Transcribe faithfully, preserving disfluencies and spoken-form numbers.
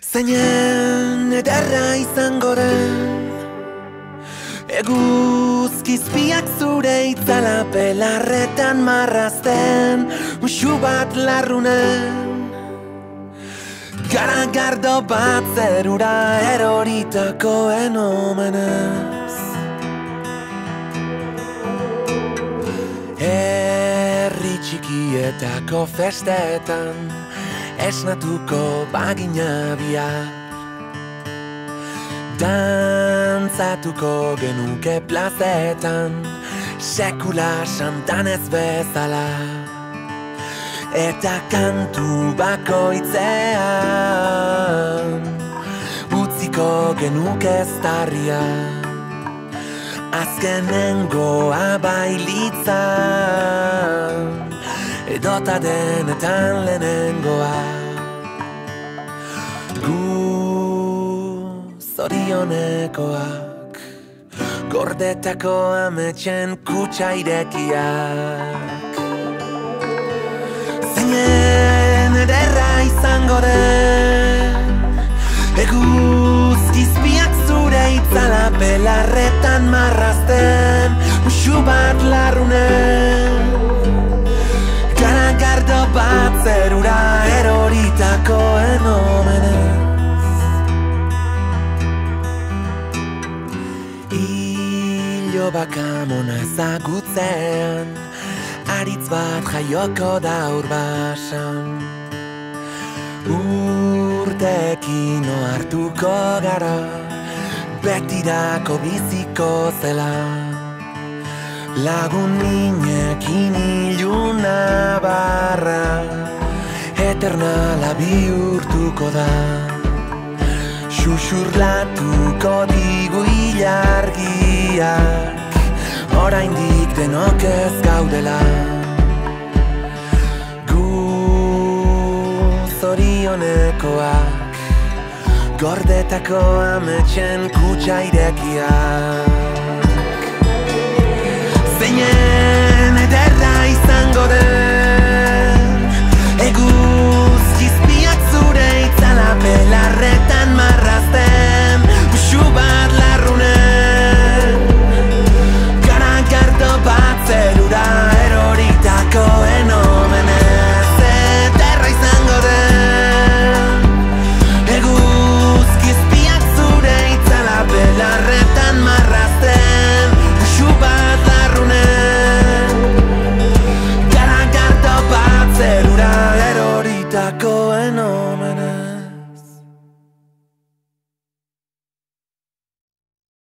Zeinen ederra izango den Eguzkizpiak zure itzala belarretan marrazten Muxu bat larrunen Garagardo bat zerura eroritakoen omenez Herri txikietako festetan Esnatuko bagina bihar Dantzatuko genuke plazetan Sekula santanez bezala Eta kantu bakoitzean Utziko genuke eztarria Azkenengoa bailitzan Edota denetan lehenengoa Gu zorionekoak Gordetako ametxen kutsa irekiak Zeinen ederra izango den Eguzkizpiak zure itzala belarretan marrazten Muxu bat larrunen Garagardo bat zerura eroritakoen omenez Ilobaka-mona ezagutzean Aritz bat jaioko da urbasan Urteekin ohartuko gara Betirako biziko zela Lagun minekin iluna barra Eternala bihurtuko da Xuxurlatuko digu ilargiak Oraindik denok ez gaudela Gu zorionekoak Gordetako ametxen kutsa irekiak Zeinen ederra izango den Eguzkizpiak zure itzala belarretan marrazten Muxu bat larrunen Garagardo bat zerura eroritakoen omenez Ederra izango den Eguzkizpiak zure itzala belarretan marrazten Muxu bat Garagardo bat zerura eroritakoen omen